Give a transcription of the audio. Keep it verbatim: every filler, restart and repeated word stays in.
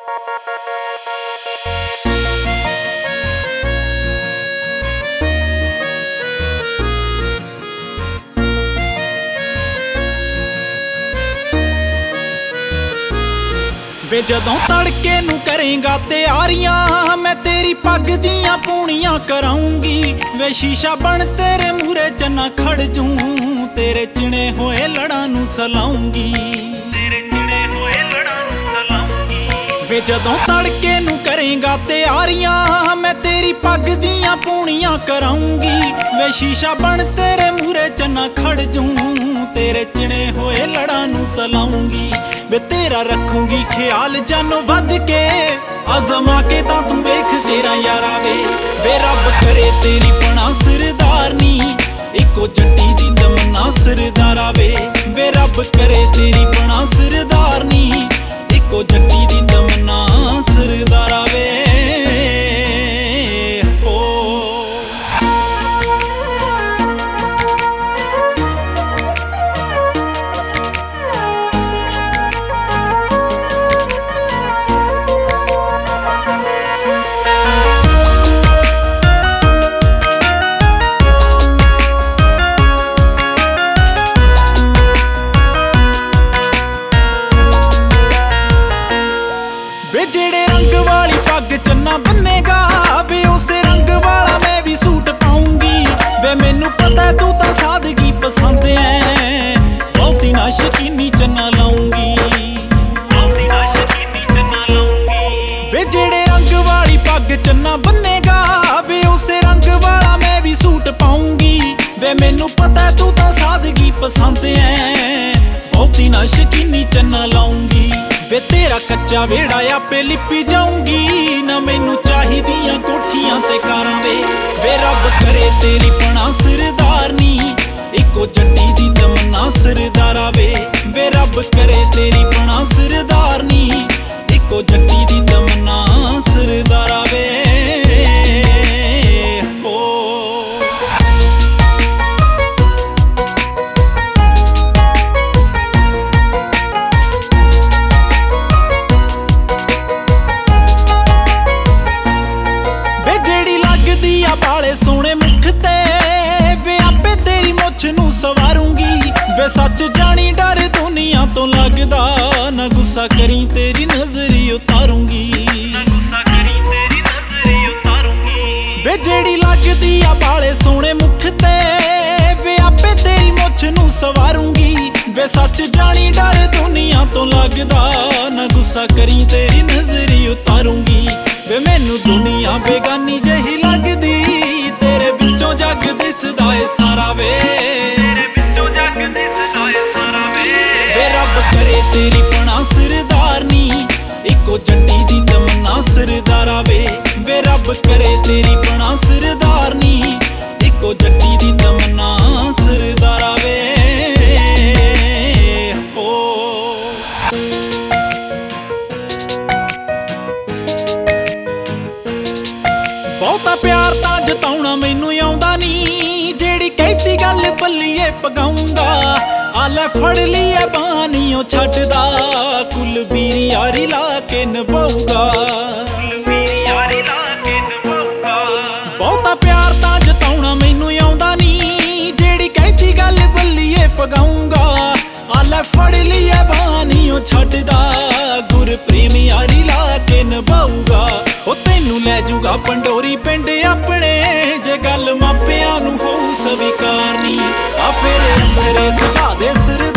ਵੇ ਜਦੋਂ ਤੜਕੇ ਨੂੰ ਕਰੇਗਾ ਤਿਆਰੀਆਂ ਮੈਂ ਤੇਰੀ ਪੱਗ ਦੀਆਂ ਪੂਣੀਆਂ ਕਰਾਉਂਗੀ। ਵੇ ਸ਼ੀਸ਼ਾ ਬਣ ਤੇਰੇ ਮੂਹਰੇ ਚੰਨਾ ਖੜ ਜੂੰ, ਤੇਰੇ ਚਿਣੇ ਹੋਏ ਲੜਾਂ ਨੂੰ ਸਲਾਉਂਗੀ। ਤੇਰੇ ਚਿਣੇ ਹੋਏ ਲੜਾਂ ਨੂੰ ਸਲਾਉਂਗੀ। ਵੇ ਜਦੋਂ ਤੜਕੇ ਨੂੰ ਕਰੇਗਾ ਤਿਆਰੀਆਂ ਮੈਂ ਤੇਰੀ ਪੱਗ ਦੀਆਂ ਪੂਣੀਆਂ ਕਰਾਉਂਗੀ। ਵੇ ਸ਼ੀਸ਼ਾ ਬਣ ਤੇਰੇ ਮੂਹਰੇ ਚੰਨਾ ਖੜ ਜੂੰ, ਤੇਰੇ ਚਿਣੇ ਹੋਏ ਲੜਾਂ ਨੂੰ ਸਲਾਉਂਗੀ। ਵੇ ਤੇਰਾ ਰੱਖੂੰਗੀ ਖਿਆਲ ਜਾਨੋਂ ਵੱਧ ਕੇ, ਅਜ਼ਮਾ ਕੇ ਤਾਂ ਤੂੰ ਵੇਖ ਤੇਰਾ ਯਾਰਾ ਵੇ। ਵੇ ਰੱਬ ਕਰੇ ਤੇਰੀ ਬਣਾ ਸਰਦਾਰਨੀ, ਇੱਕੋ ਜੱਟੀ ਦੀ ਤਮੰਨਾ ਸਰਦਾਰਾ ਵੇ। ਵੇ ਰੱਬ ਕਰੇ ਤੇਰੀ ਬਣਾ ਸਰਦਾਰਨੀ, ਇੱਕੋ ਜੱਟੀ ਦੀ ਤਮੰਨਾ ਸਰਦਾਰਾ ਵੇ। ਵੇ ਜਿਹੜੇ ਰੰਗ ਵਾਲੀ ਪੱਗ ਚੰਨਾ ਬੰਨੇਗਾ, ਵੇ ਉਸੇ ਰੰਗ ਵਾਲਾ ਮੈਂ ਵੀ ਸੂਟ ਪਾਉਂਗੀ। ਵੇ ਮੈਨੂੰ ਪਤਾ ਤੂੰ ਤਾਂ ਸਾਦਗੀ ਪਸੰਦ ਐ, ਬਹੁਤੀ ਨਾ ਸ਼ਕੀਨੀ ਚੰਨਾ ਲਾਉਂਗੀ। ਬਹੁਤੀ ਨਾ ਸ਼ਕੀਨੀ ਚੰਨਾ ਲਾਉਂਗੀ। ਵੇ ਜਿਹੜੇ ਰੰਗ ਵਾਲੀ ਪੱਗ ਚੰਨਾ ਬੰਨੇਗਾ, ਵੇ ਉਸੇ ਰੰਗ ਵਾਲਾ ਮੈਂ ਵੀ ਸੂਟ ਪਾਉਂਗੀ। ਵੇ ਮੈਨੂੰ ਪਤਾ ਤੂੰ ਤਾਂ ਸਾਦਗੀ ਪਸੰਦ ਐ, ਬਹੁਤੀ ਨਾ ਸ਼ਕੀਨੀ ਚੰਨਾ ਲਾਉਂਗੀ। ਵੇ ਤੇਰਾ ਕੱਚਾ ਵੇੜਾ ਆਪੇ ਲਿਪੀ ਜਾਊਂਗੀ, ਨਾ ਮੈਨੂੰ ਚਾਹੀਦੀਆਂ ਕੋਠੀਆਂ ਤੇ ਕਾਰਾਂ ਵੇ। ਵੇ ਰੱਬ ਕਰੇ ਤੇਰੀ ਬਣਾ ਸਰਦਾਰਨੀ, ਇੱਕੋ ਜੱਟੀ ਦੀ ਤਮੰਨਾ ਸਰਦਾਰਾ ਵੇ। ਵੇ ਰੱਬ ਕਰੇ ਤੇਰੀ ਬਣਾ ਸਰਦਾਰਨੀ, ਇੱਕੋ ਜੱਟੀ ਦੀ ਤਮੰਨਾ ਸਰਦਾਰਾ ਵੇ। ਬਾਲੇ ਸੋਹਣੇ ਮੁਖ ਤੇ, ਵੇ ਆਪੇ ਤੇਰੀ ਮੁੱਛ ਨੂੰ ਸਵਾਰੂੰਗੀ। ਵੇ ਸੱਚ ਜਾਣੀ ਡਰ ਦੁਨੀਆ ਤੋਂ ਲੱਗਦਾ, ਨਾ ਗੁੱਸਾ ਕਰੀ ਤੇਰੀ ਨਜ਼ਰੀ ਉਤਾਰੂੰਗੀ। ਨਾ ਗੁੱਸਾ ਕਰੀ ਤੇਰੀ ਨਜ਼ਰੀ ਉਤਾਰੂੰਗੀ। ਵੇ ਜਿਹੜੀ ਲੱਗਦੀ ਆ ਬਾਲੇ ਸੋਹਣੇ ਮੁਖ ਤੇ, ਵੇ ਆਪੇ ਤੇਰੀ ਮੁੱਛ ਨੂੰ ਸਵਾਰੂੰਗੀ। ਵੇ ਸੱਚ ਜਾਣੀ ਡਰ ਦੁਨੀਆ ਤੋਂ ਲੱਗਦਾ, ਨਾ ਗੁੱਸਾ ਕਰੀ ਤੇਰੀ ਨਜ਼ਰੀ ਉਤਾਰੂੰਗੀ। ਵੇ ਮੈਨੂੰ ਦੁਨੀਆ ਬੇਗਾਨੀ ਜਿਹੀ ਲੱਗਦੀ, ਤੇਰੇ ਵਿੱਚੋਂ ਜੱਗ ਦਿਸਦਾ ਏ ਸਾਰਾ ਵੇ। ਤੇਰੇ ਵਿੱਚੋਂ ਜੱਗ ਦਿਸਦਾ ਏ ਸਾਰਾ ਵੇ। ਵੇ ਰੱਬ ਕਰੇ ਤੇਰੀ ਬਣਾ ਸਰਦਾਰਨੀ, ਇੱਕੋ ਜੱਟੀ ਦੀ ਤਮੰਨਾ ਸਰਦਾਰਾ ਵੇ। ਵੇ ਰੱਬ ਕਰੇ ਤੇਰੀ ਬਣਾ ਸਰਦਾਰਨੀ, ਇੱਕੋ ਜੱਟੀ ਦੀ ਤਮੰਨਾ ਸਰਦਾਰਾ ਵੇ। ਬਹੁਤਾ ਪਿਆਰ ਤਾਂ ਜਤਾਉਣਾ ਮੈਨੂੰ ਆਉਂਦਾ ਨੀ, ਜਿਹੜੀ ਕਹਿਤੀ ਗੱਲ ਪੱਲੀਏ ਪਗਾਉਂਗਾ। ਆ ਲੈ ਫੜ ਲਈਏ ਬਾਨੀ ਉਹ ਛੱਡਦਾ, ਕੁਲਬੀਰ ਯਾਰੀ ਲਾ ਕੇ ਨਿਭਾਊਗਾ। ਕੁਲਬੀਰ ਯਾਰੀ ਲਾ ਕੇ ਨਿਭਾਊਗਾ। ਬਹੁਤਾ ਪਿਆਰ ਤਾਂ ਜਤਾਉਣਾ ਮੈਨੂੰ ਆਉਂਦਾ ਨੀ, ਜਿਹੜੀ ਕਹਿਤੀ ਗੱਲ ਪੱਲੀਏ ਪਗਾਉਂਗਾ। ਆ ਲੈ ਫੜ ਲਈਏ ਬਾਨੀ ਉਹ ਛੱਡਦਾ, ਗੁਰਪ੍ਰੇਮ ਯਾਰੀ ਲਾ ਕੇ ਨਿਭਾਊਗਾ। ਉਹ ਤੈਨੂੰ ਲੈ ਜੂਗਾ ਪੰਡੋਰੀ ਪਿੰਡ ਆਪਣੇ, ਜੇ ਗੱਲ ਮਾਪਿਆਂ ਨੂੰ ਹੋਊ ਸਵੀਕਾਰਨੀ। ਆ ਫਿਰ ਮੇਰੇ ਸੁਭਾਅ ਦੇ ਸਿਰ